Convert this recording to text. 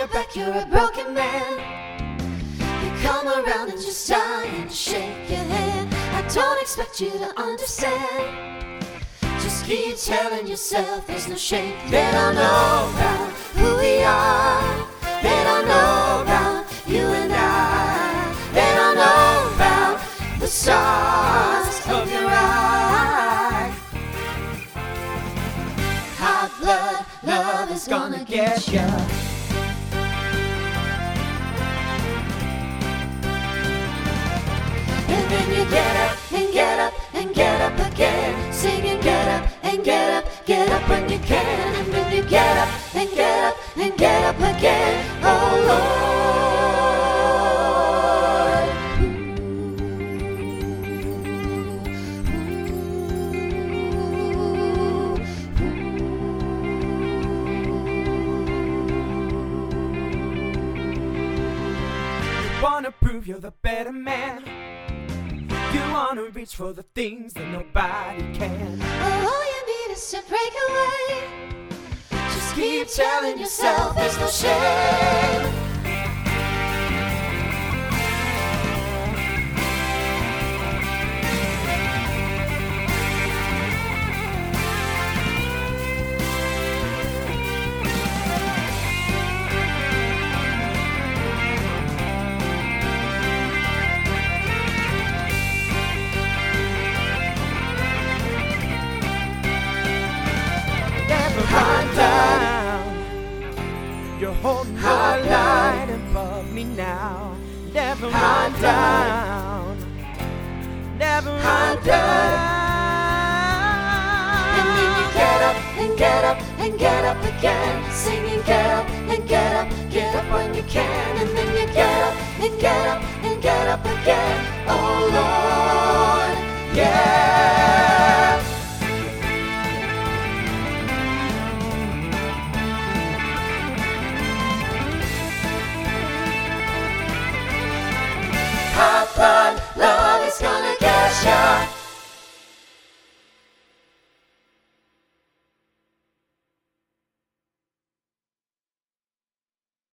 your back, you're a broken man. You come around and just dying to shake your hand. I don't expect you to understand. Just keep telling yourself there's no shame. They don't know about who we are. They don't know about you and I. They don't know about the stars of your eye. Hot blood love is gonna get ya. And then you get up and get up and get up again. Singing get up and get up when you can. And then you get up and get up again. Oh Lord. You wanna prove you're the better man. You wanna reach for the things that nobody can. All you need is to break away. Just keep telling yourself there's no shame. Hot down. You're holding Hot the down. light above me now. Never Hot run down. Never Hot run down. And then you get up and get up again. Singing get up and get up when you can. And then you get up and get up again. Oh Lord, yeah. Hot blood